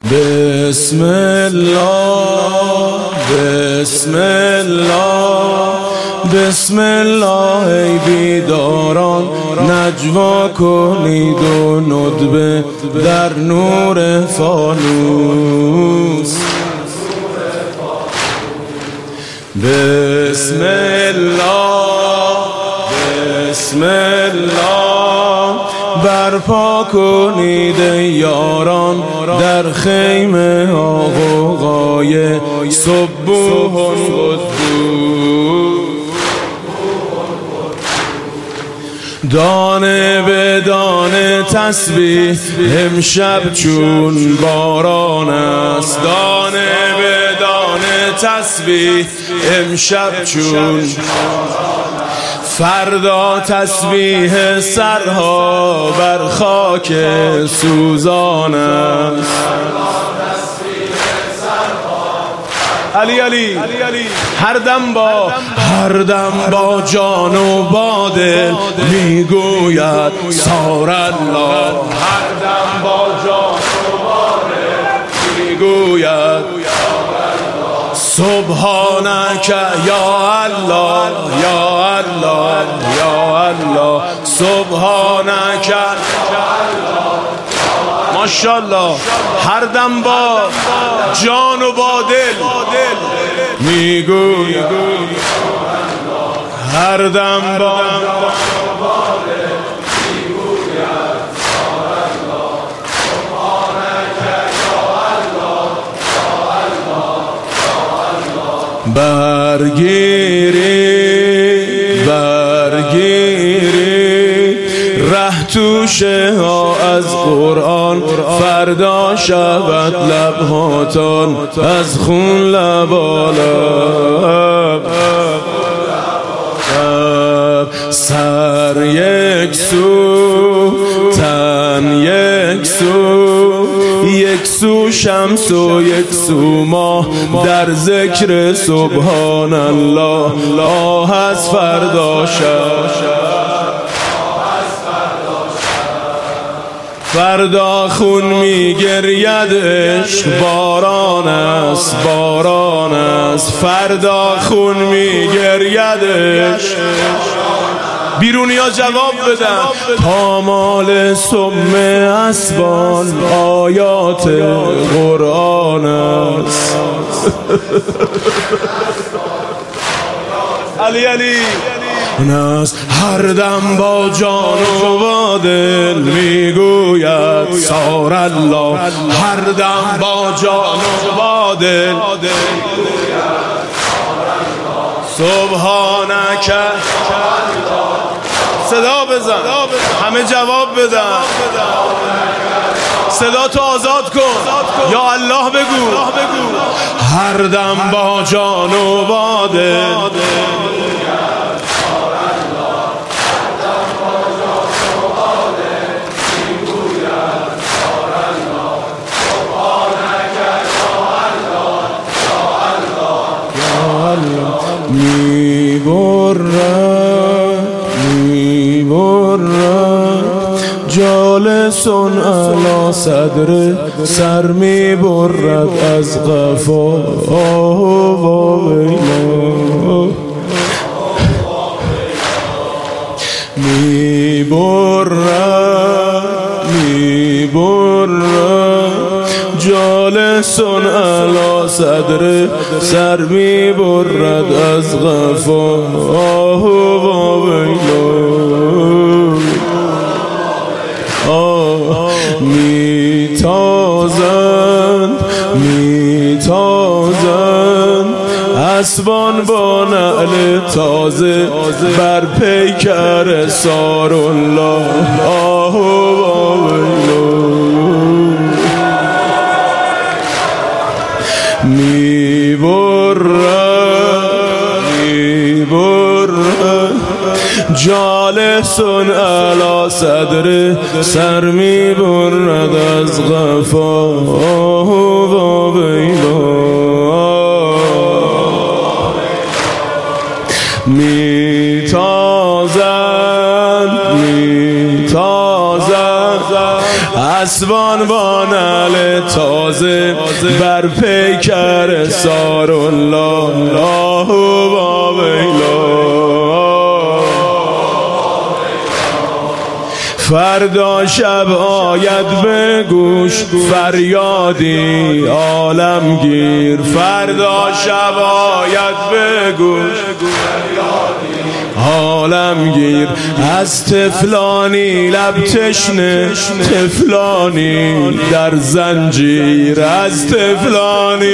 بسم الله بسم الله بسم الله ای بیداران نجوا کنید و ندبه در نور فانوس. بسم الله بسم الله برپا کنید یاران در خیمه ها غوغای صبوح قدوس. دانه به دانه تسبیح امشب چون باران است. دانه به دانه تسبیح امشب چون فردا تسبیح سرها بر خاک سوزان است. علی علی هر دم با جان و با دل میگوید سار الله. هر دم با جان و با دل میگوید سبحانک یا الله یا الله یا الله سبحانک یا الله. ماشاءالله هر دم با جان و با دل میگوید هر دم با برگیری ره توشه ها از قرآن فردا شود لبهاتان از خون لبالب. سر یک سو تن یک سو شمس و یک سو ماه در ذکر سبحان الله. آه از فردا شب فردا خون میگرید عشق باران است باران است. فردا خون میگرید عشق. بیرونیا جواب بدن پامال سم اسبان آیات قرآن است. علی علی هر دم با جان و با دل میگوید سار الله. هر دم با جان و با دل سبحانک. صدا بزن همه جواب بدن. صدا تو آزاد کن یا الله بگو. هر دم با جان و با دل جالسون علی صدر سر میبرد از قفا. جالسون علی صدر سر میبرد از غفا. میتازند اسبان با نعل تازه بر پیکر سار الله. میبرد جالسون علی صدر سر میبرد از غفا. میتازند اسبان با نعل تازه بر پیکر سار الله با ویلا. فردا شب آید به گوش فریادی عالمگیر، فردا شب آید به گوش عالمگیر، از طفلانی لب تشنه، طفلانی در زنجیر، از طفلانی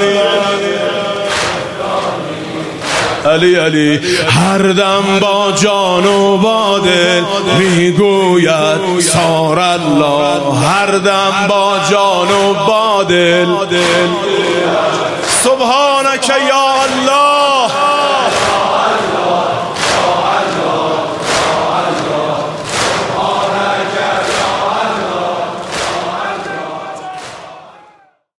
علی علی هر دم با جان و با دل میگوید سار الله، هر دم با جان و با دل سبحانک یا الله.